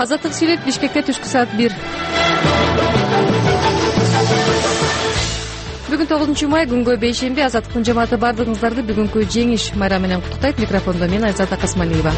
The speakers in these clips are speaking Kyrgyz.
Азаттык сүйлөт. Бишкекте түшкү саат 1. Бүгүн 9 май, күнгө бейшемби. Азаттыктын жамааты бардыгыңыздарды бүгүнкү жеңиш майрамы менен куттуктайт. Микрофондо мен Айзат Акасмалиева.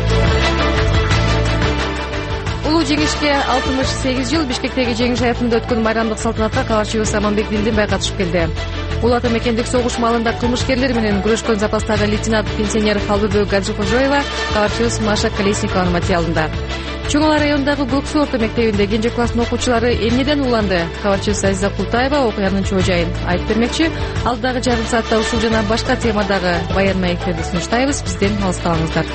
Улуу жеңишке 68 жыл. Бишкектеги жеңиш аятында өткөн майрамдык салтанатка кабарчыбыз Аманбек Дилдинбай катышып келди. Улуу ата мекендик согуш маалында кылмышкерлер менен күрөшкөн запастагы лейтенант пенсионер Халбыбек Гаджикожоева кабарчыбыз Маша Колесникованын материалында. Чоңала районундагы Көк Суу орто мектебинде кенже класстын окуучулары эмнеден уланды? Кабарчыбыз Азиза Култаева окуянын чоо жайын айтып бермекчи. Алдагы жарым саатта ушул жана башка темадагы баян маектерди сунуштайбыз. Бизден алыстабаңыздар.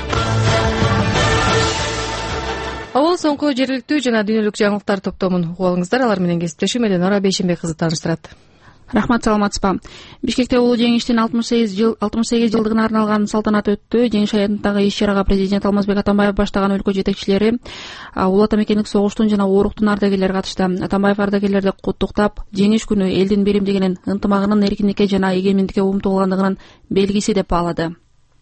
Ал соңку жергиликтүү жана дүйнөлүк жаңылыктар топтомун угуп алыңыздар. Алар менен кесиптешим Эленора Бейшембек кызы тааныштырат. Рахмат, саламатсызбы. Бишкекте улуу жеңиштин 68 жылдыгына арналган салтанат өттү. Жеңиш аятындагы иш-чарага президент Алмазбек Атамбаев баштаган өлкө жетекчилери, улуу ата мекендик согуштун жана ооруктун ардагерлери катышты. Атамбаев ардагерлерди куттуктап, жеңиш күнү элдин биримдигинин, ынтымагынын, эркиндикке жана эгемендикке умтулгандыгынын белгиси деп баалады.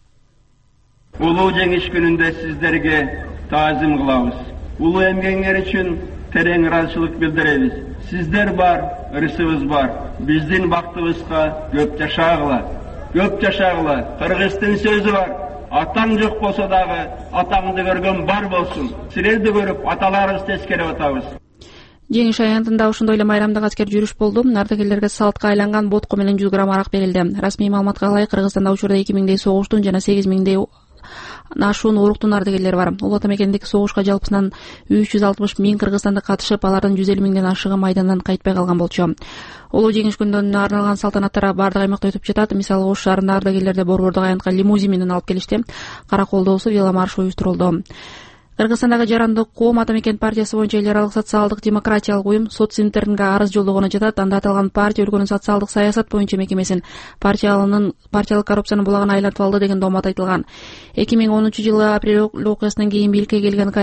Улуу жеңиш күнүндө сиздерге таазим кылабыз. Улуу эмгегиңер үчүн терең ыраазычылык билдиребиз. Сиздер бар, ырысыбыз бар. Биздин бактыбызга көп жашагыла. Көп жашагыла. Кыргыздын сөзү бар. Атаң жок болсо дагы атаңды көргөн бар болсун. Силерди көрүп аталарыбызды эскерип атабыз. Жеңиш аянтында ошондой эле майрамдык аскер жүрүш болду. Ардагерлерге салтка айланган ботко менен 100 грамм арак берилди. Расмий маалыматка ылайык, Кыргызстанда учурда 2000дей согуштун жана 8000дей ашуун ооруктун ардагерлери бар. Улуу ата мекендик согушка жалпысынан 360 миң кыргызстандык катышып, алардын 150 миңден ашыгы майдандан кайтпай калган болчу. Улуу жеңиш күнүнө арналган салтанаттар бардык аймакта өтүп жатат. Мисалы, Ош шаарында ардагерлерди Борбордук аянтка лимузин менен алып келишти. Кара колдоосу веломарш уюштурулду. Кыргызстандагы жарандык коом ата мекен партиясы боюнча эл аралык социалдык демократиялык уюм социнтернге арыз жолдогону жатат. Анда аталган партия өлкөнүн социалдык саясат боюнча мекемесин партиялык коррупциянын булагына айлантып алды деген доомат айтылган. 2010-жылы апрель окуясынан кийин бийликке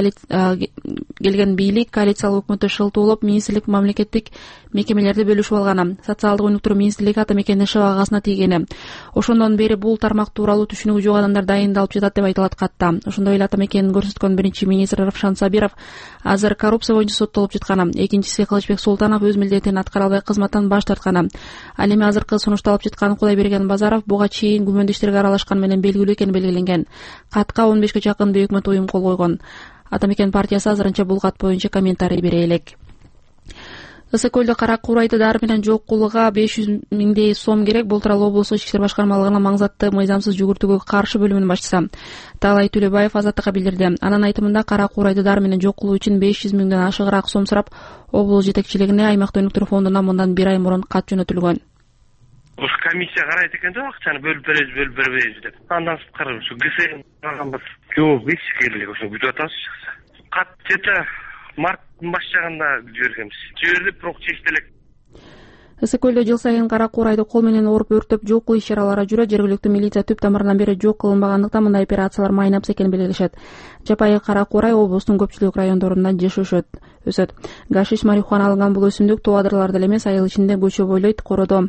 келген бийлик коалициялык өкмөттө шылтуулап, министрлик мамлекеттик мекемелерди бөлүшүп алган. Социалдык өнүктүрүү министрлиги ата мекендин шыбагасына тийгени. Ошондон бери бул тармак тууралуу түшүнүгү жок адамдар дайындалып жатат деп айтылат катта. Ошондой эле ата мекенин көрсөткөн биринчи министр Равшан Сабиров азыр коррупция боюнча соттолуп жатканы, экинчиси Кылычбек Султанов өз милдетин аткара албай кызматтан баш тартканы. Ал эми азыркы сунушталып жаткан Кудайберген Базаров буга чейин күмөндүү иштерге аралашкан менен белгилүү экени белгиленген. Катка 15ке жакын өкмөт уюм кол койгон. Ата мекен партиясы азырынча бул кат боюнча комментарий бере элек. Ысык көлдө кара курайды дары менен жок кылууга 500 миңдей сом керек. Бул тууралуу облустук ички иштер башкармалыгынын маңзатты мыйзамсыз жүгүртүүгө каршы бөлүмүнүн башчысы Таалай Төлөбаев Азаттыкка билдирди. Анын айтымында кара курайды дары менен жок кылуу үчүн 500 миңден ашыгыраак сом сурап, облус жетекчилигине аймакты өнүктүрүү фондуна мындан 1 ай мурун кат жөнөтүлгөн. Ушу комиссия карайт экен да, акчаны бөлүп беребиз деп. Андан сырткары ушу ГСМ алганбыз. Жок, ишкерлик ошо күтүп атабыз чыкса. Кат жета марттын баш жагында жибергенбиз. Жибердик, бирок чечтелек. Ысык көлдө жыл сайын кара курайды кол менен ооруп өртөп жок кылуу иш-чаралары жүрөт. Жергиликтүү милиция түп тамырынан бери жок кылынбагандыктан мындай операциялар майнапс экенин белгилешет. Жапайы кара курай облустун көпчүлүк райондорунда жыш өсөт. Гашиш, марихуана алынган бул өсүмдүк тоо адырларда эле эмес, айыл ичинде көчө бойлойт, кородо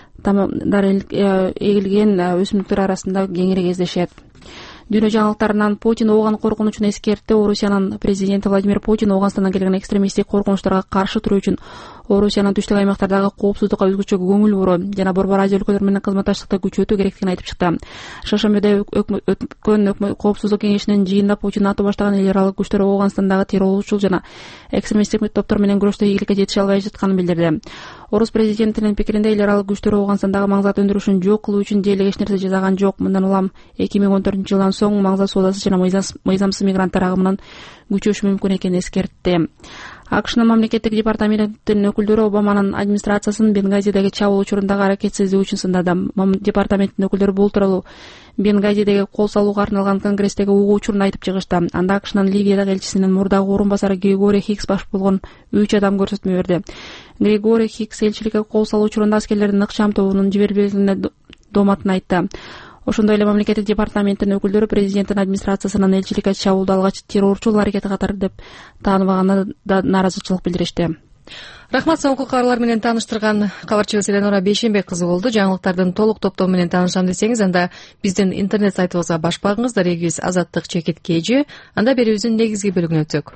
эгилген өсүмдүктөр арасында кеңири кездешет. Дүйнө жаңылыктарынан Путин ооган коркунучун эскертти. Орусиянын президенти Владимир Путин Ооганстандан келген экстремисттик коркунучтарга каршы туруу үчүн Орусиянын түштүк аймактардагы коопсуздукка өзгөчө көңүл буруу жана Борбор Азия өлкөлөрү менен кызматташтыкты күчөтүү керектигин айтып чыкты. Шаршембиде өткөн коопсуздук кеңешинин жыйынында Путин НАТО баштаган эл аралык күчтөр Ооганстандагы террорлучул жана экстремисттик топтор менен күрөштө ийгиликке жетише албай жатканын билдирди. Орус президентинин пикиринде эл аралык күчтөр Ооганстандагы маңзат өндүрүшүн жок кылуу үчүн деле эч нерсе жасаган жок. Мындан улам 2014-жылдан соң маңзат соодасы жана мыйзамсыз мигранттар агымынын күчөшү мүмкүн экенин эскертти. АКШнын мамлекеттик департаментинин өкүлдөрү Обаманын администрациясын Бенгазидеги чабуул учурундагы аракетсиздиги үчүн сындады. Департаменттин өкүлдөрү бул тууралуу Бенгазидеги кол салууга арналган конгресстеги угуу учурунда айтып чыгышты. Анда АКШнын Ливиядагы элчисинин мурдагы орун басары Григорий Хикс баш болгон 3 адам көрсөтмө берди. Григорий Хикс элчиликке кол салуу учурунда аскерлердин ыкчам тобунун жиберилгенине дооматын айтты. Ошондой эле мамлекеттик департаменттин өкүлдөрү президенттин администрациясынын элчиликке чабуулду алгач террорчул аракети катары деп тааныбаганына да нааразычылык билдиришти. Рахмат, соңку кабарлар менен тааныштырган кабарчыбыз Эленора Бейшенбек кызы болду. Жаңылыктардын толук топтому менен таанышам десеңиз, анда биздин интернет сайтыбызга баш багыңыз. Дарегибиз azаттык.kg. Анда берүүбүздүн негизги бөлүгүнө өтсөк.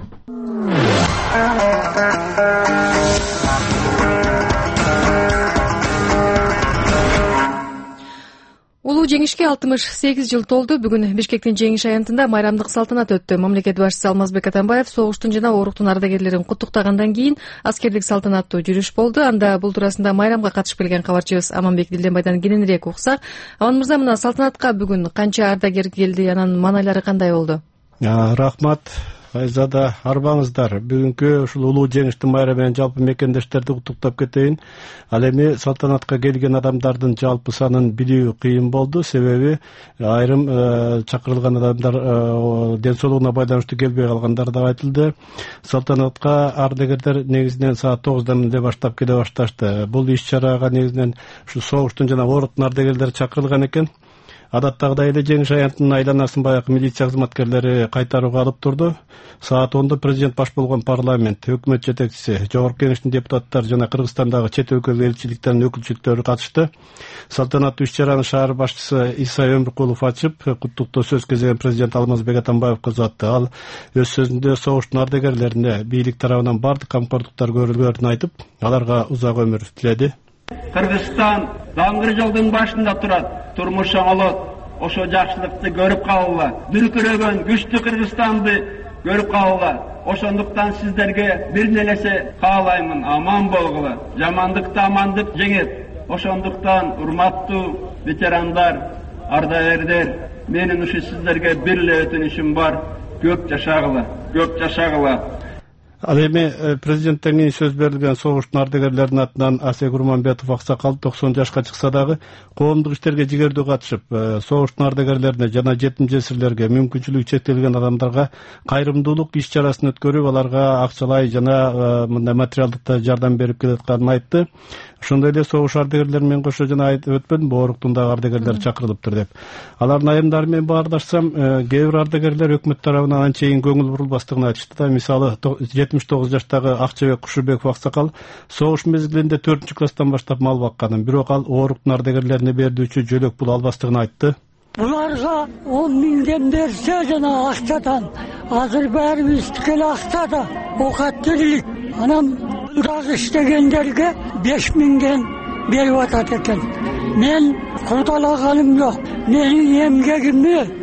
Улуу жеңишке 68 жыл толду. Бүгүн Бишкектин жеңиш аянтында майрамдык салтанат өттү. Мамлекет башчысы Алмазбек Атамбаев согуштун жана оруктун ардагерлерин куттуктагандан кийин аскердик салтанаттуу жүрүш болду. Анда бул туурасында майрамга катышып келген кабарчыбыз Аманбек Дилденбайдан кененирээк уксак. Аман мырза, мына салтанатка бүгүн канча ардагер келди, анан маанайлары кандай болду? Рахмат. Айзада, арбаңыздар. Бүгүнкү ушул улуу жеңиштин майрамы менен жалпы мекендештерди куттуктап кетейин. Ал эми салтанатка келген адамдардын жалпы санын билүү кыйын болду. Себеби айрым чакырылган адамдар ден соолугуна байланыштуу келбей калгандар да айтылды. Салтанатка ардагерлер негизинен саат 9-дан эле баштап келе башташты. Бул иш-чарага негизинен ушу согуштун жана оруктун ардагерлери чакырылган экен. Адаттагыдай эле жеңиш аянтынын айланасын баягы милиция кызматкерлери кайтарууга алып турду. Саат 10-да президент баш болгон парламент, өкмөт жетекчиси, жогорку кеңештин депутаттары жана Кыргызстандагы чет өлкө элчиликтеринин өкүлчүлүктөрү катышты. Салтанаттуу иш-чараны шаар башчысы Иса Өмүркулов ачып, куттуктоо сөз кезеген президент Алмазбек Атамбаевге узатты. Ал өз сөзүндө согуштун ардагерлерине бийлик тарабынан бардык камкордуктар көрүлгөнүн айтып, аларга узак өмүр тиледи. Кыргызстан даңгыр жолдун башында турат. Турмуш оңолот. Ошо жакшылыкты көрүп калгыла. Дүркүрөгөн күчтүү Кыргызстанды көрүп калгыла. Ошондуктан сиздерге бир нерсе каалаймын, аман болгула. Жамандыкты амандык жеңет. Ошондуктан урматтуу ветерандар, ардагерлер, менин ушу сиздерге бир эле өтүнүшүм бар. Көп жашагыла, көп жашагыла. Ал эми президенттен кийин сөз берилген согуштун ардагерлеринин атынан Асек Урманбетов аксакал 90 жашка чыкса дагы коомдук иштерге жигердүү катышып, согуштун ардагерлерине жана жетим жесирлерге, мүмкүнчүлүгү чектелген адамдарга кайрымдуулук иш-чарасын өткөрүп, аларга акчалай жана мындай материалдык жардам берип келатканын айтты. Ошондой эле согуш ардагерлери менен кошо жана айтып өтпөдүмбү, оруктун дагы ардагерлери чакырылыптыр деп. Алардын айымдары менен баардашсам, кээ бир ардагерлер өкмөт тарабынан анчейин көңүл бурулбастыгын айтышты да. Мисалы 79 жаштагы Акчабек Кушубеков аксакал согуш мезгилинде 4-класстан баштап мал бакканын, бирок ал оруктун ардагерлерине берүүчү жөлөк пул албастыгын айтты. Буларга 10 миңден берсе жана акчадан, азыр баарыбыз тикеле акчада окаттылык. Анан дагы иштегендерге 5 миңден берип атат экен. Мен кудалаганым жок. Менин эмгегимди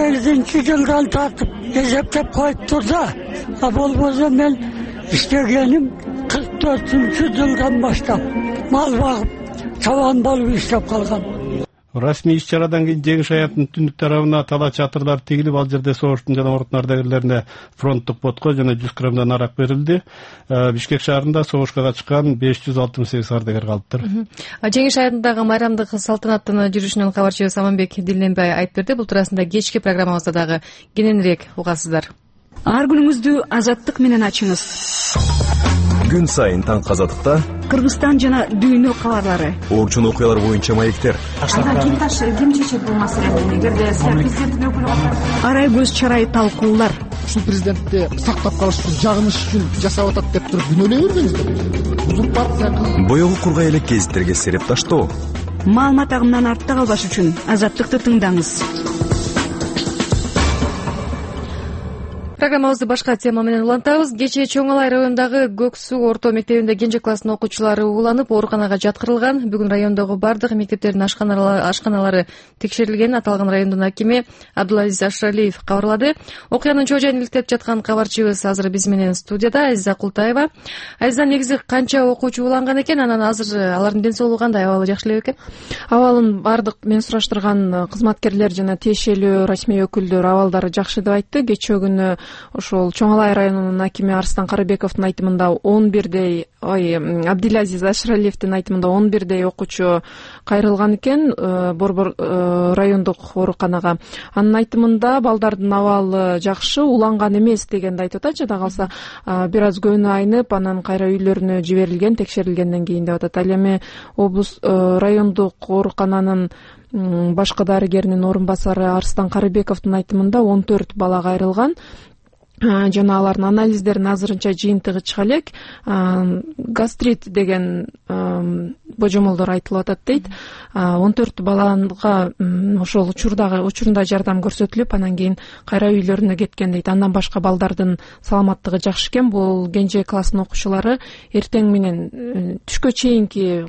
48-жылдан тартып эсептеп коюп турса, болбосо мен иштегеним 44-жылдан баштап мал багып, чабан болуп иштеп калгам. Расмий иш-чарадан кийин жеңиш аянтынын түндүк тарабына тала чатырлар тигилип, ал жерде согуштун жана оруктун ардагерлерине фронттук ботко жана 100 граммдан арак берилди. Бишкек шаарында согушка катышкан 568 ардагер калыптыр. Жеңиш аянтындагы майрамдык салтанаттын жүрүшүнөн кабарчыбыз Аманбек Дилденбай айтып берди. Бул туурасында кечки программабызда дагы кененирээк угасыздар. Ар күнүңүздү азаттык менен ачыңыз. Күн сайын таң азаттыкта Кыргызстан жана дүйнө кабарлары. Орчун окуялар боюнча маектер. Ким чечет бул маселени? Эгерде президенттин өкүлү арай көз чарай талкуулар. Ушул президентти сактап калыш үчүн, жагыныш үчүн жасап атат деп туруп күнөөлөй бербеңиздер. Узурпация. Боёгу кургай элек гезиттерге сереп таштоо. Маалымат агымынан артта калбаш үчүн азаттыкты тыңдаңыз. Программабызды башка тема менен улантабыз. Кечээ Чоң Алай районундагы Көк Суу орто мектебинде кенже класстын окуучулары ууланып, ооруканага жаткырылган. Бүгүн райондогу бардык мектептердин ашканалары текшерилген. Аталган райондун акими Абдулазиз Ашралиев кабарлады. Окуянын чоо жайын иликтеп жаткан кабарчыбыз азыр биз менен студияда Азиза Култаева. Азиза, негизи канча окуучу ууланган экен? Анан азыр алардын ден соолугу кандай, абалы жакшы эле бекен? Абалын бардык мен сураштырган кызматкерлер жана тиешелүү расмий өкүлдөр абалдары жакшы деп айтты. Кечээ күнү ошол Чоң Алай районунун акими Арстан Карыбековдун айтымында 11дей, Абдулазиз Ашралиевдин айтымында 11дей окуучу кайрылган экен Борбор райондук ооруканага. Анын айтымында балдардын абалы жакшы, уланган эмес дегенди айтып атат. Жада калса бир аз көңү айнып, анан кайра үйлөрүнө жиберилген, текшерилгенден кийин деп атат. Ал эми облус райондук оорукананын башкы дарыгеринин орун басары Арстан Карыбековдун айтымында 14 бала кайрылган. жана алардын анализдеринин азырынча жыйынтыгы чыга элек. Гастрит деген божомолдор айтылып атат дейт. 14 балага ошол учурунда жардам көрсөтүлүп, анан кийин кайра үйлөрүнө кеткен дейт. Андан башка балдардын саламаттыгы жакшы экен. Бул кенже класстын окуучулары эртең менен түшкө чейинки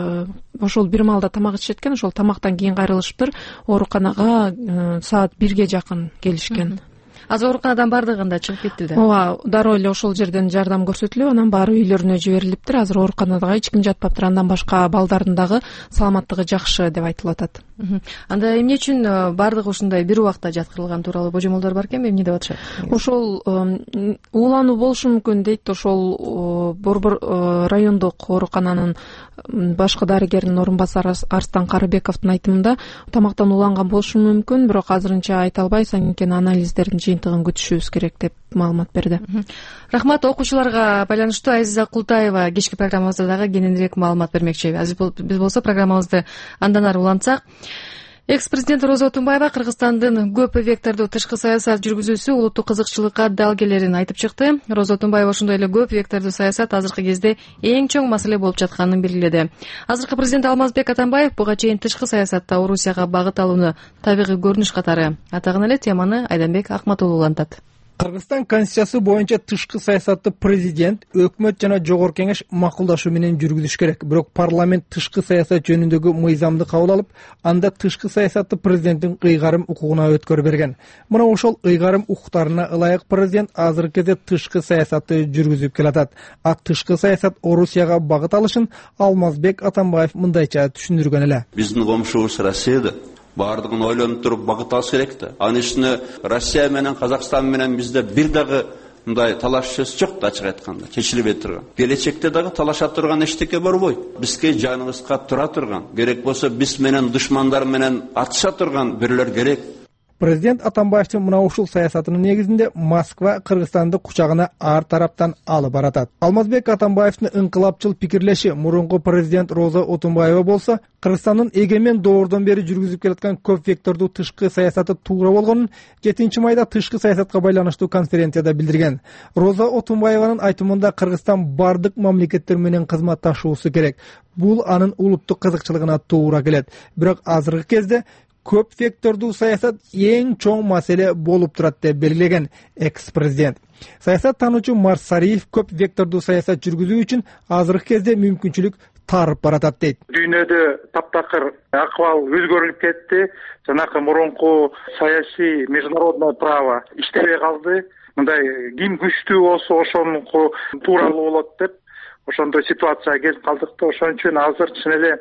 ошол бир маалда тамак ичишет экен. Ошол тамактан кийин кайрылышыптыр. Ооруканага саат 1ге жакын келишкен. Азыр ооруканадан бардыгында чыгып кетти да. Ооба, дароо эле ошол жерден жардам көрсөтүлүп, анан баары үйлөрүнө жиберилиптир. Азыр ооруканада эч ким жатпаптыр. Андан башка балдардын дагы саламаттыгы жакшы деп айтылып атат. Анда эмне үчүн бардыгы ушундай бир убакта жаткырылган тууралуу божомолдор бар экен, эмне деп атышат? Ошол уулануу болушу мүмкүн дейт. Ошол Борбор райондук оорукананын башкы дарыгеринин орун басары Арстан Карыбековдун айтымында тамактан ууланган болушу мүмкүн, бирок азырынча айта албайбыз, анткени анализдердин жыйынтыгын күтүшүбүз керек деп маалымат берди. Рахмат. Окуучуларга байланыштуу Азиза Култаева кечки программабызда дагы кененирээк маалымат бермекчи. Биз болсо программабызды андан ары улантсак, экс-президент Роза Отунбаева Кыргызстандын көп вектордуу тышкы саясат жүргүзүүсү улуттук кызыкчылыкка дал келерин айтып чыкты. Роза Отунбаева ошондой эле көп вектордуу саясат азыркы кезде эң чоң маселе болуп жатканын белгиледи. Азыркы президент Алмазбек Атамбаев буга чейин тышкы саясатта Орусияга багыт алууну табигый көрүнүш катары атаган эле теманы Айданбек Акматулов улантат. Кыргызстан конституциясы боюнча тышкы саясатты президент, өкмөт жана жогорку кеңеш макулдашуу менен жүргүзүш керек. Бирок парламент тышкы саясат жөнүндөгү мыйзамды кабыл алып, анда тышкы саясатты президенттин ыйгарым укугуна өткөрүп берген. Мына ошол ыйгарым укуктарына ылайык президент азыркы кезде тышкы саясатты жүргүзүп келатат. А тышкы саясат Орусияга багыт алышын Алмазбек Атамбаев мындайча түшүндүргөн эле. Биздин комшубуз Россияда бардыгын ойлонуп туруп багыт алыш керек да. Анын үстүнө Россия менен Казакстан менен бизде бир дагы мындай талаш сөз жок да, ачык айтканда, чечилбей турган. Келечекте дагы талаша турган эчтеке борбойт. Бизге жаныбызга тура турган, керек болсо биз менен душмандар менен атыша турган бирлер керек. Президент Атамбаевдин мына ушул саясатынын негизинде Москва Кыргызстанды кучагына ар тараптан алып баратат. Алмазбек Атамбаевдин инкылапчыл пикирлеши мурунку президент Роза Отунбаева болсо Кыргызстандын эгемен доордон бери жүргүзүп келаткан көп вектордуу тышкы саясаты туура болгонун 7-майда тышкы саясатка байланыштуу конференцияда билдирген. Роза Отунбаеванын айтымында Кыргызстан бардык мамлекеттер менен кызматташуусу керек. Бул анын улуттук кызыкчылыгына туура келет. Бирок азыркы кезде көп вектордуу саясат эң чоң маселе болуп турат деп белгилеген экс-президент. Саясат таануучу Марс Сариев көп вектордуу саясат жүргүзүү үчүн азыркы кезде мүмкүнчүлүк тарып баратат дейт. Дүйнөдө таптакыр акыбал өзгөрүлүп кетти. Жанакы мурунку саясий международное право иштебей калды. Мындай ким күчтүү болсо ошонуку тууралуу болот деп ошондой ситуацияга келип калдык да. Ошон үчүн азыр чын эле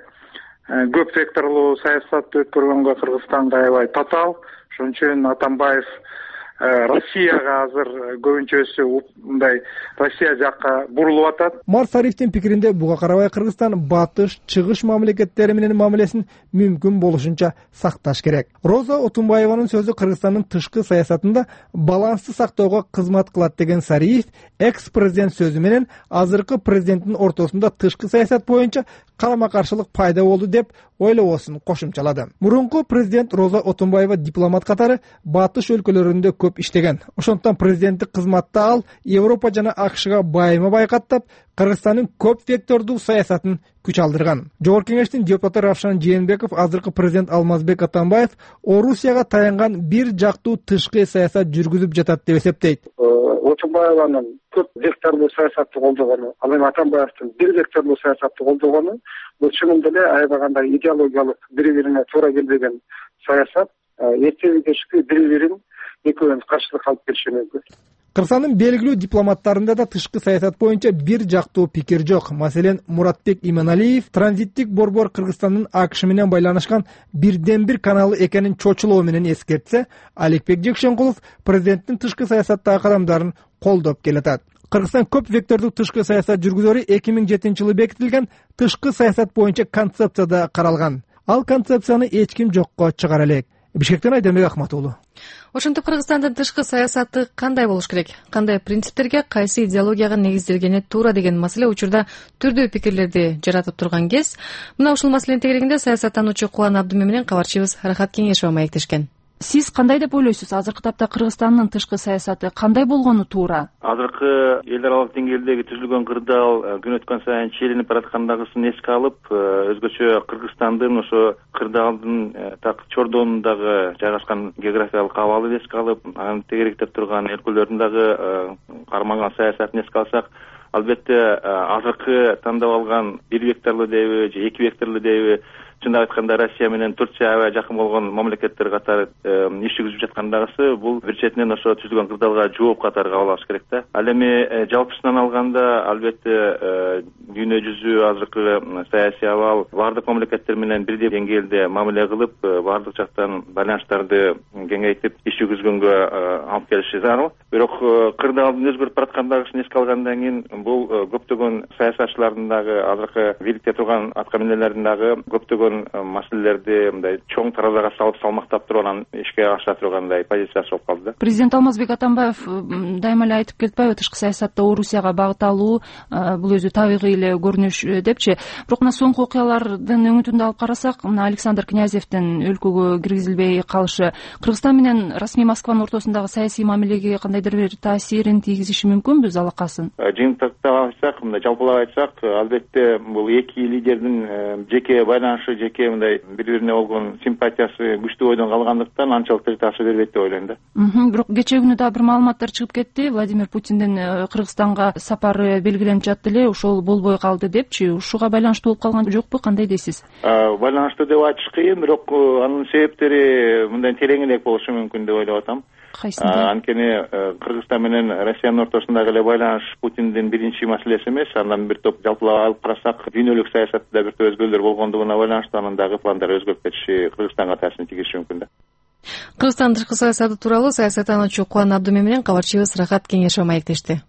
көп векторлуу саясатты өткөргөнгө Кыргызстанга аябай татаал. Ошон үчүн Атамбаев Россияга азыр көбүнчөсү мындай Россия жакка бурулуп атат. Марс Сариевдин пикиринде буга карабай Кыргызстан батыш, чыгыш мамлекеттери менен мамилесин мүмкүн болушунча сакташ керек. Роза Отунбаеванын сөзү Кыргызстандын тышкы саясатында балансты сактоого кызмат кылат деген Сариев экс-президент сөзү менен азыркы президенттин ортосунда тышкы саясат боюнча карама-каршылык пайда болду деп ойлобосун кошумчалады. Мурунку президент Роза Отунбаева дипломат катары батыш өлкөлөрүндө көп иштеген. Ошондуктан президенттик кызматта ал Европа жана АКШга байыма байкаттап, Кыргызстандын көп вектордуу саясатын күч алдырган. Жогорку кеңештин депутаты Равшан Жээнбеков азыркы президент Алмазбек Атамбаев Орусияга таянган бир жактуу тышкы саясат жүргүзүп жатат деп эсептейт. Отунбаеванын көп вектордуу саясатты колдогону, ал эми Атамбаевдин бир вектордуу саясатты колдогону бул чынында эле аябагандай идеологиялык бири-бирине туура келбеген саясат. Эртеби кечки бири-бирин экөөнүн каршылыкка алып келиши мүмкүн. Кыргызстандын белгилүү дипломаттарында да тышкы саясат боюнча бир жактуу пикир жок. Маселен, Муратбек Иманалиев транзиттик борбор Кыргызстандын АКШ менен байланышкан бирден бир каналы экенин чочулоо менен эскертсе, Аликбек Жекшенкулов президенттин тышкы саясаттагы кадамдарын колдоп келатат. Кыргызстан көп вектордуу тышкы саясат жүргүзөрү 2007-жылы бекитилген тышкы саясат боюнча концепцияда каралган. Ал концепцияны эч ким жокко чыгара элек. Бишкектен Айданбек Акматулов. Ошентип Кыргызстандын тышкы саясаты кандай болуш керек? Кандай принциптерге, кайсы идеологияга негизделгени туура деген маселе учурда түрдүү пикирлерди жаратып турган кез. Мына ушул маселенин тегерегинде саясаттануучу Кубан Абдыме менен кабарчыбыз Рахат Кеңешова маектешкен. Сиз кандай деп ойлойсуз? Азыркы тапта Кыргызстандын тышкы саясаты кандай болгону туура? Азыркы эл аралык деңгээлдеги түзүлгөн кырдаал күн өткөн сайын чийленип бараткандагысын эске алып, өзгөчө Кыргызстандын ошо кырдаалдын так чордонундагы жайгашкан географиялык абалын эске алып, анын тегеректеп турган өлкөлөрдүн дагы карманган саясатын эске алсак, албетте азыркы тандап алган 1 гектарлы дейби же 2 гектарлы дейби, чындап айтканда Россия менен Турция аябай жакын болгон мамлекеттер катары иш жүргүзүп жаткандагысы бул бир четинен ошо түзүлгөн кырдаалга жооп катары кабыл алыш керек да. Ал эми жалпысынан алганда албетте дүйнө жүзү азыркы саясий абал бардык мамлекеттер менен бирдей деңгээлде мамиле кылып, бардык жактан байланыштарды кеңейтип иш жүргүзгөнгө алып келиши зарыл. Бирок кырдаалдын өзгөрүп бараткандагысын эске алгандан кийин бул көптөгөн саясатчылардын дагы азыркы бийликте турган аткаминерлердин дагы көптөгөн маселелерди мындай чоң таразага салып салмактап туруп анан ишке аша тургандай позициясы болуп калды да. Президент Алмазбек Атамбаев дайыма эле айтып келтпайбы, тышкы саясатта Орусияга багыт алуу бул өзү табигый эле көрүнүш депчи. Бирок мына соңку окуялардын өңүтүндө алып карасак, мына Александр Князевдин өлкөгө киргизилбей калышы Кыргызстан менен расмий Москванын ортосундагы саясий мамилеге кандайдыр бир таасирин тийгизиши мүмкүнбү залакасын? Жыйынтыктап айтсак, мындай жалпылап айтсак, албетте бул эки лидердин жеке байланышы, жеке мындай бири-бирине болгон симпатиясы күчтүү бойдон калгандыктан анчалык таасир бербейт деп ойлойм да. Бирок кечээ күнү да бир маалыматтар чыгып кетти. Владимир Путиндин Кыргызстанга сапары белгиленип жатты эле, ошол болбой калды депчи. Ушуга байланыштуу болуп калган жокпу? Кандай дейсиз? Байланыштуу деп айтыш кыйын, бирок анын себептери мындай тереңирээк болушу мүмкүн деп ойлоп атам. Анткени Кыргызстан менен Россиянын ортосундагы эле байланыш Путиндин биринчи маселеси эмес, андан бир топ жалпылап алып карасак, дүйнөлүк саясатта бир топ өзгөрүүлөр болгондугуна байланыштуу анын дагы пландары өзгөрүп кетиши Кыргызстанга таасирин тийгизиши мүмкүн да. Кыргызстандын тышкы саясаты тууралуу саясаттануучу Кубан Абдумин менен кабарчыбыз Рахат Кеңешов маектешти.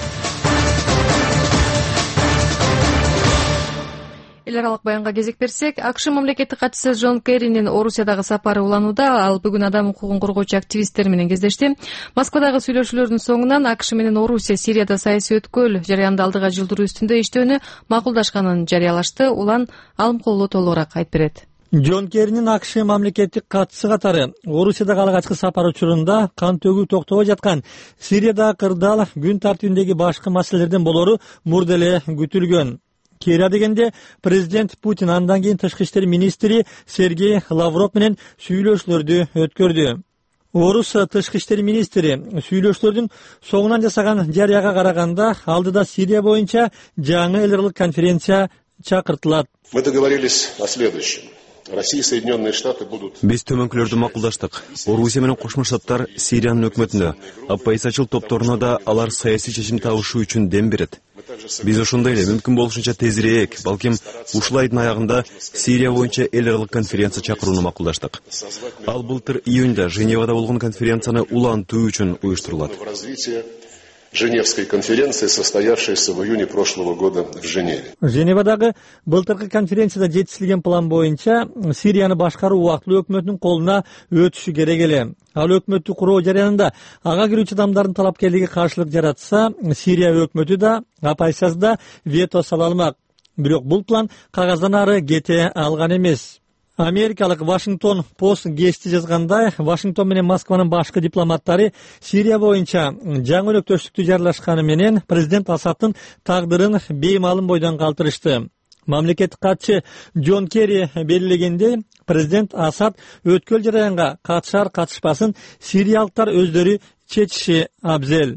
Эл аралык баянга кезек берсек, АКШ мамлекеттик катчысы Джон Керринин Орусиядагы сапары уланууда. Ал бүгүн адам укугун коргоочу активисттер менен кездешти. Москвадагы сүйлөшүүлөрдүн соңунан АКШ менен Орусия Сирияда саясий өткөл жарыянды алдыга жылдыруу үстүндө иштөөнү макулдашканын жарыялашты. Улан Алымкулуу толугураак айтып берет. Джон Керринин АКШ мамлекеттик катчысы катары Орусиядагы алгачкы сапар учурунда кан төгүү токтобой жаткан Сириядагы кырдаал күн тартибиндеги башкы маселелерден болору мурда эле күтүлгөн. Кийра дегенде президент Путин андан кийин тышкы иштер министри Сергей Лавров менен сүйлөшүүлөрдү өткөрдү. Орус тышкы иштер министри сүйлөшүүлөрдүн соңунан жасаган жарыяга караганда алдыда Сирия боюнча жаңы эл аралык конференция чакыртылат. Мы договорились о следующем. Россия и Соединенные Штаты будут... Биз төмөнкүлөрдү макулдаштык. Орусия менен Кошмо Штаттар Сириянын өкмөтүнө, оппозициячыл топторуна да алар саясий чечим табышы үчүн дем берет. Биз ошондой эле мүмкүн болушунча тезирээк, балким ушул айдын аягында Сирия боюнча эл аралык конференция чакырууну макулдаштык. Ал былтыр июнда Женевада болгон конференцияны улантуу үчүн уюштурулат. Женевской конференции, состоявшейся в июне прошлого года в Женеве. Женевадагы былтыркы конференцияда жетишилген план боюнча Сирияны башкаруу убактылуу өкмөттүн колуна өтүшү керек эле. Ал өкмөттү куруу жарыянында ага кирүүчү адамдардын талапкерлиги каршылык жаратса, Сирия өкмөтү да оппозициясы да вето сала алмак. Бирок бул план кагаздан ары кете алган эмес. Америкалык Вашингтон Пост гезити жазгандай, Вашингтон менен Москванын башкы дипломаттары Сирия боюнча жаңы өнөктөштүктү жарыяшканы менен президент Асадтын тагдырын беймалым бойдон калтырышты. Мамлекеттик катчы Джон Керри белгилегендей, президент Асад өткөл жарыянга катышар катышпасын сириялыктар өздөрү чечиши абзел.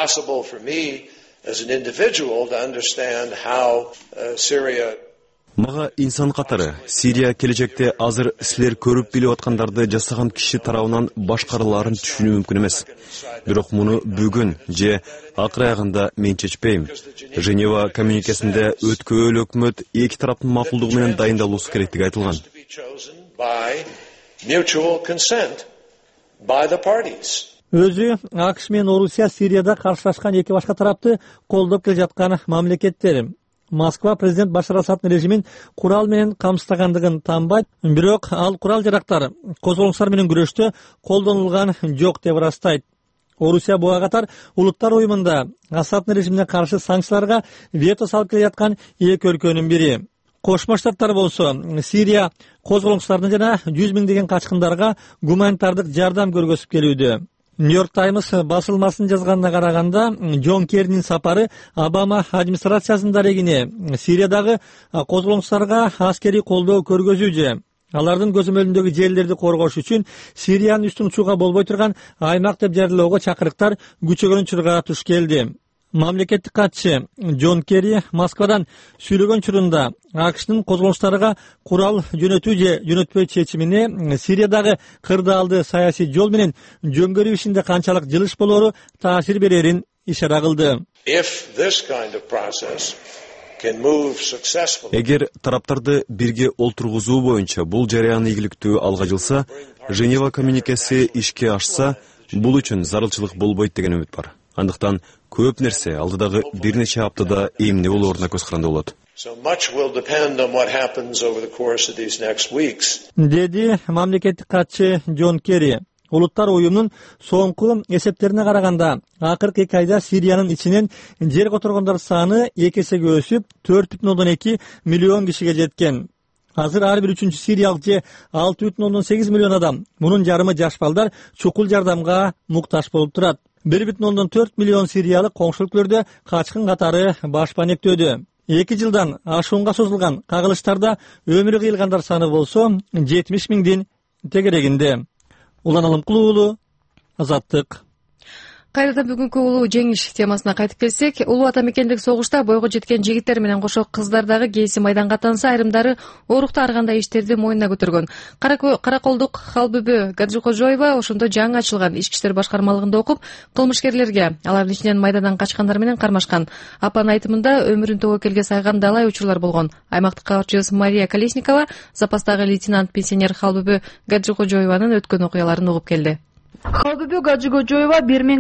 Мага инсан катары Сирия келечекте азыр силер көрүп билип аткандарды жасаган киши тарабынан башкарыларын түшүнүү мүмкүн эмес. Бирок муну бүгүн же акыр аягында мен чечпейм. Женева коммюникесинде өткөл өкмөт эки тараптын макулдугу менен дайындалуусу керектиги айтылган. Өзү АКШ менен Орусия Сирияда каршылашкан эки башка тарапты колдоп келе жаткан мамлекеттер. Москва президент Башар Асадтын режимин курал менен камсыздагандыгын таанбайт, бирок ал курал жарактар козголуңуштар менен күрөштө колдонулган жок деп ырастайт. Орусия буга катар Улуттар уюмунда Асадтын режимине каршы санкцияларга вето салып келе жаткан эки өлкөнүн бири. Кошмо Штаттар болсо Сирия козголоңчуларына жана 100 миңдеген качкындарга гуманитардык жардам көргөзүп келүүдө. New York Times басылмасынын жазганына караганда, Джон Керринин сапары Обама администрациясынын дарегине Сириядагы козголоңчуларга аскерий колдоо көргөзүүжү. Алардын көзөмөлүндөгү жерлерди коргош үчүн Сириянын үстүн учууга болбой турган аймак деп жарыялоого чакырыктар күчөгөн учурга туш келди. Мамлекеттик катчы Джон Керри Москвадан сүйлөгөн учурунда АКШнын козголоңчуларга курал жөнөтүү же жөнөтпөй чечимине Сириядагы кырдаалды саясий жол менен жөнгөрүү ишинде канчалык жылыш болоору таасир берерин ишара кылды. Эгер тараптарды бирге олтургузуу боюнча бул жарыян ийгиликтүү алга жылса, Женева коммуникеси ишке ашса, бул үчүн зарылчылык болбойт деген үмүт бар. Андыктан көп нерсе алдыдагы бир нече аптада эмне болооруна көз каранды болот. Деди мамлекеттик катчы Джон Керри. Улуттар уюмунун соңку эсептерине караганда, акыркы 2 айда Сириянын ичинен жер которгондор саны 2 эсеге өсүп, 4,2 миллион кишиге жеткен. Азыр ар бир 3-чү сириялык же 6,8 миллион адам, мунун жарымы жаш балдар чукул жардамга муктаж болуп турат. 1,4 миллион сириялык коңшу өлкөлөрдө качкын катары баш банектөөдө. 2 жылдан ашуунга созулган кагылыштарда өмүрү кыйылгандар саны болсо 70 миңдин тегерегинде. Улан Алымкулуу уулу, Азаттык. Кайрадан бүгүнкү улуу жеңиш темасына кайтып келсек, улуу ата мекендик согушта бойго жеткен жигиттер менен кошо кыздардагы кээси майданга аттанса, айрымдары оорукта ар кандай иштерди мойнуна көтөргөн. Караколдук Халбүбү Гаджикожоева ошондо жаңы ачылган ички иштер башкармалыгында окуп, кылмышкерлерге, алардын ичинен майдандан качкандар менен кармашкан. Апанын айтымында өмүрүн тобокелге сайган далай учурлар болгон. Аймактык кабарчыбыз Мария Колесникова запастагы лейтенант пенсионер Халбүбү Гаджикожоеванын өткөн окуяларын угуп келди. Халбүбү Гаджикожоева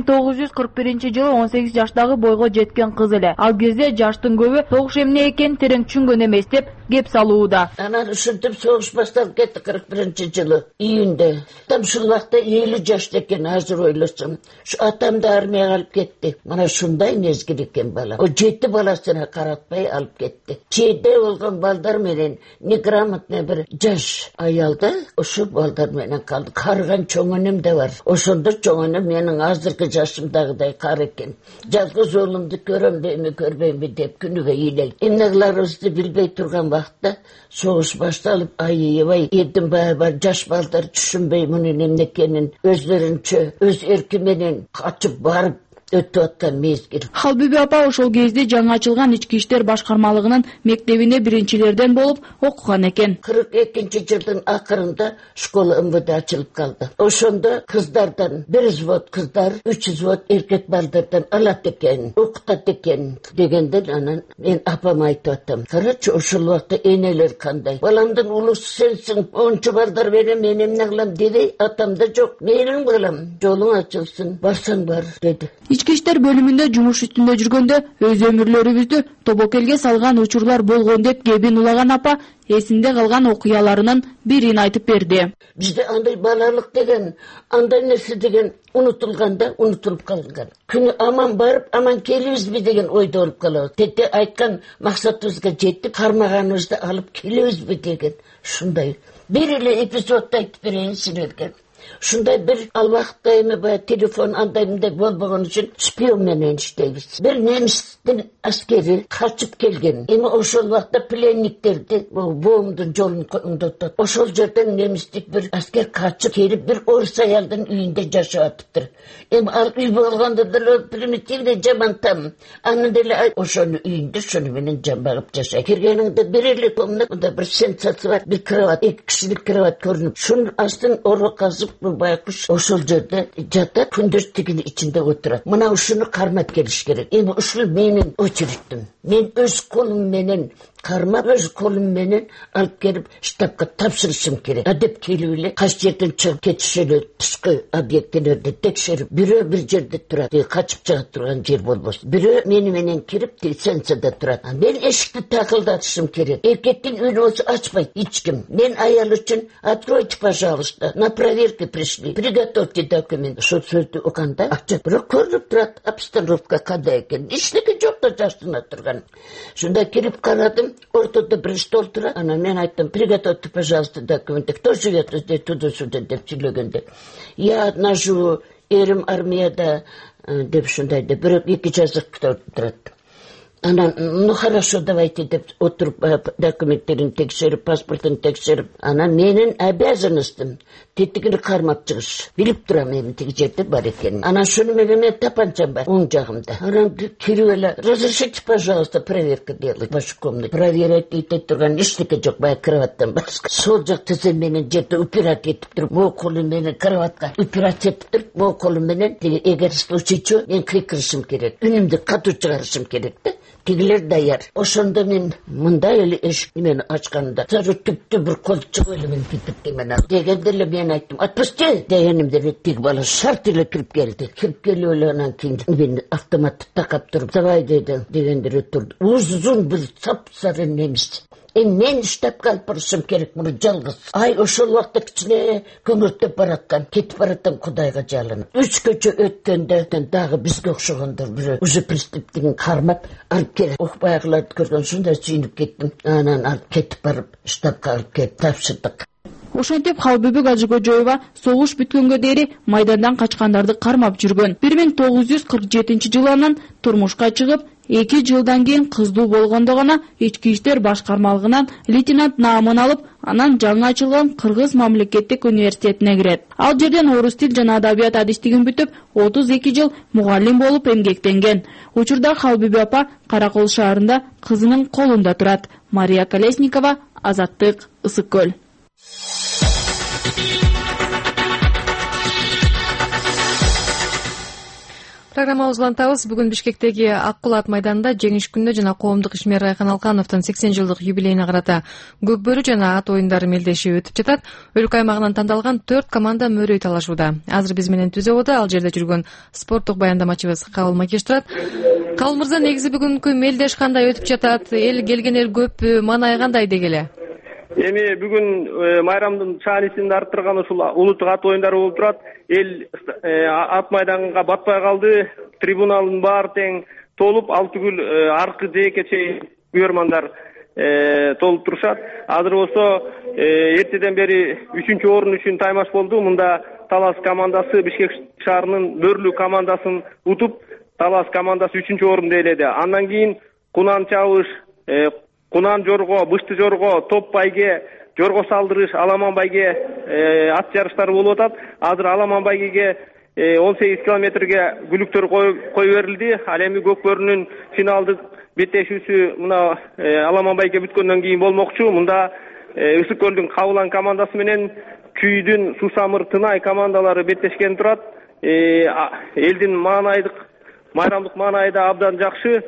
1941-жылы 18 жаштагы бойго жеткен кыз эле. Ал кезде жаштын көбү согуш эмне экенин терең түшүнгөн эмес деп кеп салууда. Анан ушинтип согуш башталып кетти 41-жылы июнда. Там ушул убакта 50 жашта экен, азыр ойлосом. Ушу атамды армияга алып кетти. Мына ушундай мезгил экен бала. О 7 баласына каратпай алып кетти. Чейде болгон балдар менен неграмотный бир жаш аялда ошол балдар менен калды. Карыган чоң энем да бар. Ошондо чоң энем менин азыркы жашымдагыдай кары экен. Жалгыз оолумду көрөмбү, көрбөймбү деп күнүгө ыйлайт. Эмне кыларыбызды билбей турган вакытта согуш башталып, аябай эдим баягы жаш балдар түшүнбөй мунун эмне экенин өзлөрүнчө өз эрки менен качып барып өтүп аткан мезгил. Халбүбү апа ошол кезде жаңы ачылган ички иштер башкармалыгынын мектебине биринчилерден болуп окуган экен. 42-жылдын акырында школа МВД ачылып калды. Ошондо кыздардан 1 взвод кыздар, 3 взвод эркек балдардан алат экен, окутат экен дегенден анан мен апама айтып атам. Карачы ошол убакта энелер кандай? Баламдын улусу сенсиң, ончу балдар менен мен эмне кылам деди. Атам да жок, менин балам, жолуң ачылсын, барсаң бар деди. Ички иштер бөлүмүндө жумуш үстүндө жүргөндө өз өмүрлөрүбүздү тобокелге салган учурлар болгон деп кебин улаган апа эсинде калган окуяларынын бирин айтып берди. Бизде андай балалык деген, андай нерсе деген унутулганда унутулуп калган. Күнү аман барып, аман келебизби деген ойдо болуп калабыз. Тете айткан максатыбызга жетип, кармаганыбызды алып келебизби деген ушундай. Бир эле эпизодду айтып берейин силерге. Ушундай бир албакта эми баягы телефон андай мындай болбогон үчүн шпион менен иштейбиз. Бир немистин аскери качып келген. Эми ошол убакта пленниктерди боомдун жолун оңдотот. Ошол жерден немистик бир аскер качып келип бир орус аялдын үйүндө жашап атыптыр. Эми ал үй болгондо деле примитивный жаман там. Анын деле ошонун үйүндө ошону менен жамбагып жашайт. Киргениңде бир эле комната бир сенсация бар, бир кровать, 2 кишилик кровать көрүнүп, шунун астын орго казып байкуш ошол жерде жатат, күндөз тигин ичинде отурат. Мына ушуну кармап келиш керек. Эми ушул менин очередим. Мен өз колум менен кармап, өз колум менен алып келип штабка тапшырышым керек. Адеп келип эле кайсы жерден чыгып кетиш эле түшкү объектилерди текшерип, бирөө бир жерде турат, качып чыга турган жер болбосун. Бирөө мени менен кирип станцияда турат. Мен эшикти такылдатышым керек. Эркектин үйүн болсо ачпайт эч ким. Мен аял үчүн откройте, пожалуйста, на проверке пришли, приготовьте документ. Ошол сөздү оканда акча бирок көрүнүп турат, обстановка кандай экен. Эчтеке жок да жаштына турган. Шунда кирип карадым, ортодо бир стол турат. Анан мен айттым: "Приготовьте, пожалуйста, документы. Кто живет здесь, туда-сюда" деп сүйлөгөндө. "Я одна живу, эрим армияда" деп ушундай деп бирок 2 жазык турат. Анан, "Ну хорошо, давайте" деп отуруп документтерин текшерип, паспортун текшерип, анан менин обязанностьтум тетигини кармап чыгыш. Билип турам эми тиги жерде бар экенин. Анан шуну менен тапанчам бар оң жагымда. Анан кирип эле: "Разрешите, пожалуйста, проверка делать в вашу комнату". Проверять этип турган эчтеке жок, баягы кроваттан башка. Сол жак тизем менен жерде упирать этип туруп, могу колум менен кроватка упирать этип туруп, могу колум менен эгер случай чо мен кыйкырышым керек, үнүмдү катуу чыгарышым керек да. Тигилер даяр. Ошондо мен мындай эле эшик мени ачканда сразу түптү бир кол чыгып эле мен кетип мен дегенде эле мен айттым: "Отпусти" дегенимде тиги бала шарт эле кирип келди. Кирип келип эле анан кийин мени автоматты такап туруп: "Давай" деди. Дегендер турду. Узун бир сап-сары немис. Мен иштеп калып барышым керек муну жалгыз. Ай ошол убакта кичине көңүртөп бараткан, кетип бараткан Кудайга жалынып. 3 көчө өткөндө дагы бизге окшогондор бирөө уже преступниктин кармап алып келет. Окпайгыларды көргөн ушундай сүйүнүп кеттим. Анан алып кетип барып штабка алып келип тапшырдык. Ошентип Халбибек Ажыкожоева согуш бүткөнгө дейин майдандан качкандарды кармап жүргөн. 1947-жылы анан турмушка чыгып, 2 жылдан кийин кыздуу болгондо гана ички иштер башкармалыгынан лейтенант наамын алып, анан жаңы ачылган Кыргыз мамлекеттик университетине кирет. Ал жерден орус тил жана адабият адистигин бүтүп, 32 жыл мугалим болуп эмгектенген. Учурда Халбибе апа Каракол шаарында кызынын колунда турат. Мария Колесникова, Азаттык, Ысык көл. Программабызды улантабыз. Бүгүн Бишкектеги Ак Кулат майданында жеңиш күнүнө жана коомдук ишмер Айкан Алкановдун 80 жылдык юбилейине карата көкбөрү жана ат оюндары мелдеши өтүп жатат. Өлкө аймагынан тандалган 4 команда мөрөй талашууда. Азыр биз менен түзөбодо ал жерде жүргөн спорттук баяндамачыбыз Кабыл Макеш турат. Кабыл мырза, негизи бүгүнкү мелдеш кандай өтүп жатат? Эл келгендер көппү? Маанай кандай дегеле? Эми бүгүн майрамдын шаанисин арттырган ушул улуттук ат оюндары болуп турат. Эл ат майданга батпай калды. Трибуналдын баары тең толуп, ал түгүл аркы жээкке чейин күйөрмандар толуп турушат. Азыр болсо эртеден бери 3-орун үчүн таймаш болду. Мында Талас командасы Бишкек шаарынын Бөрлүү командасын утуп, Талас командасы 3-орунду ээледи. Андан кийин Кунан чабыш, Кунан жорго, Бышты жорго, топ байге, жорго салдырыш, Аламан байге ат жарыштары болуп атат. Азыр Аламан байгеге 18 километрге күлүктөр кой берилди. Ал эми көкбөрүнүн финалдык беттешүүсү мына Аламан байге бүткөндөн кийин болмокчу. Мында Ысык көлдүн Кабылан командасы менен Күйдүн Сусамыр Тынай командалары беттешкен турат. Элдин майрамдык маанайы да абдан жакшы.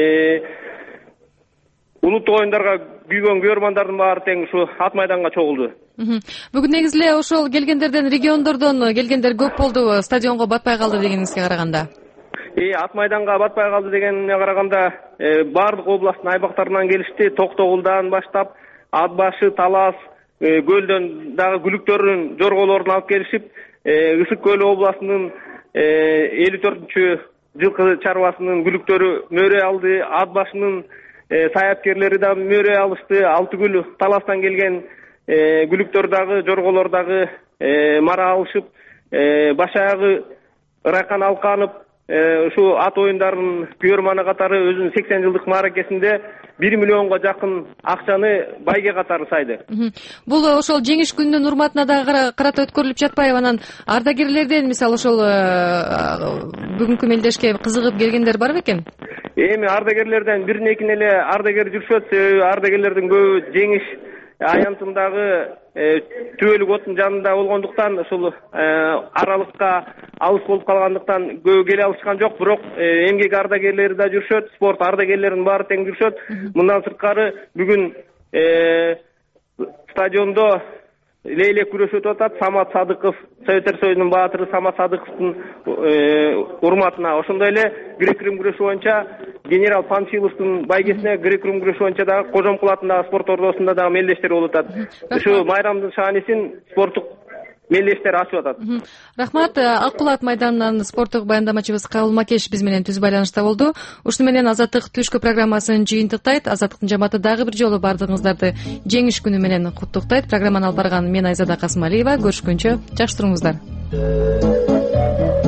Улуттук оюндарга күйгөн күйөрмандардын баары тең ушу ат майданга чогулду. Бүгүн негизи эле ошол келгендерден, региондордон келгендер көп болду, стадионго батпай калды дегениңизге караганда. Ат майданга батпай калды дегенине караганда баардык областтын айбактарынан келишти. Токтогулдан баштап Ат башы, Талас, көлдөн дагы күлүктөрүн, жорголорун алып келишип, Ысык көл областынын 54-жылкы чарбасынын күлүктөрү мөрөй алды. Ат башынын саяткерлери да мөрөй алышты. Ал түгүл Таластан келген күлүктөр дагы, жорголор дагы мара алышып, баш аягы Айкан Алканов ушу ат оюндарынын күйөрманы катары өзүнүн 80 жылдык мааракесинде 1 миллионго жакын акчаны байге катары сайды. Бул ошол жеңиш күнүнүн урматына дагы карата өткөрүлүп жатпайбы? Анан ардагерлерден мисалы ошол бүгүнкү мелдешке кызыгып келгендер барбы экен? Эми ардагерлерден биринекин эле ардагер жүрүшөт. Себеби ардагерлердин көбү жеңиш аянтындагы түбөлүк оттун жанында болгондуктан ушул аралыкка алыс болуп калгандыктан көбү келе алышкан жок. Бирок эмгек ардагерлери да жүрүшөт, спорт ардагерлеринин баары тең жүрүшөт. Мындан сырткары бүгүн стадиондо лейлек күрөшү өтүп атат. Самат Садыков, Советтер Союзунун баатыры Самат Садыковдун урматына. Ошондой эле грек-рим күрөшү боюнча генерал Панфиловдун байгесине грек-рим күрөшү боюнча дагы Кожомкулаттагы спорт ордосунда дагы мелдештер болуп атат. Ушу майрамдын шаанисин спорттук мелдей иштер ачып атат. Рахмат. Ак Булат майданынан спорттук баяндамачыбыз Кабыл Макеш биз менен түз байланышта болду. Ушуну менен Азаттык түшкү программасын жыйынтыктайт. Азаттыктын жамааты дагы бир жолу бардыгыңыздарды жеңиш күнү менен куттуктайт. Программаны алып барган мен Айзада Касымалиева. Көрүшкөнчө жакшы туруңуздар.